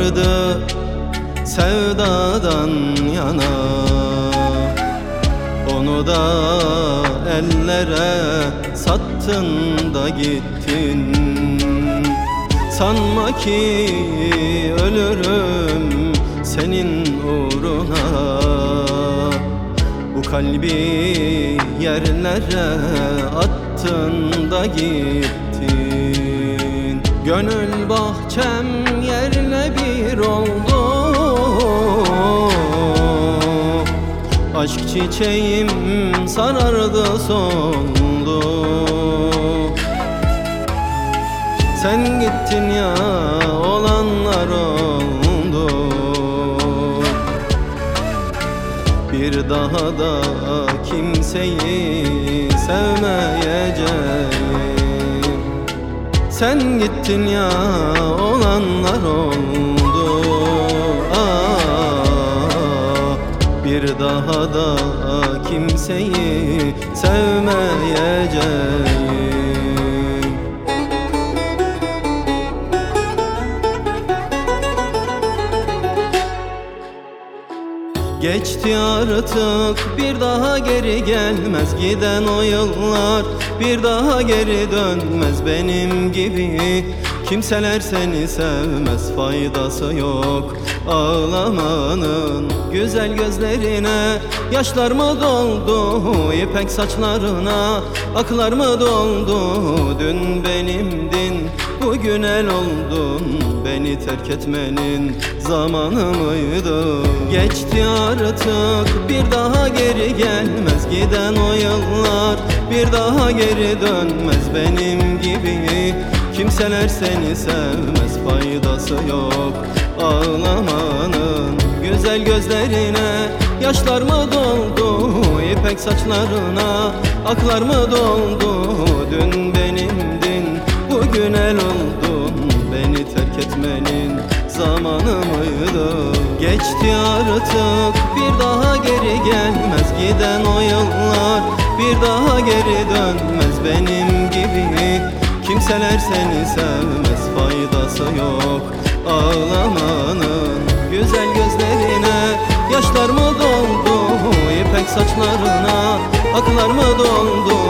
vardı sevdadan yana. Onu da ellere sattın da gittin. Sanma ki ölürüm senin uğruna. Bu kalbi yerlere attın da gittin. Gönül bahçem yerle bir oldu. Aşk çiçeğim sarardı soldu. Sen gittin ya, olanlar oldu. Bir daha da kimseyi sevmeyeceğim. Sen gittin ya, olanlar oldu. Bir daha da kimseyi sevmeyeceğim. Geçti artık, bir daha geri gelmez. Giden o yıllar bir daha geri dönmez. Benim gibi kimseler seni sevmez. Faydası yok ağlamanın. Güzel gözlerine yaşlar mı doldu? İpek saçlarına aklar mı doldu? Dün benimdin, bugün el oldun. Beni terk etmenin zamanı mıydı? Geçti artık, bir daha geri gelmez. Giden o yıllar bir daha geri dönmez. Benim gibi kimseler seni sevmez. Faydası yok ağlamanın. Güzel gözlerine yaşlar mı doldu? İpek saçlarına aklar mı doldu? Dün benimdin, bugün el oldun. Beni terk etmenin zamanı mıydı? Geçti artık, bir daha geri gelmez. Giden o yıllar bir daha geri dönmez. Benim gibi kimseler seni sevmez. Faydası yok ağlamanın. Güzel gözlerine yaşlar mı doldu? İpek saçlarına aklar mı doldu?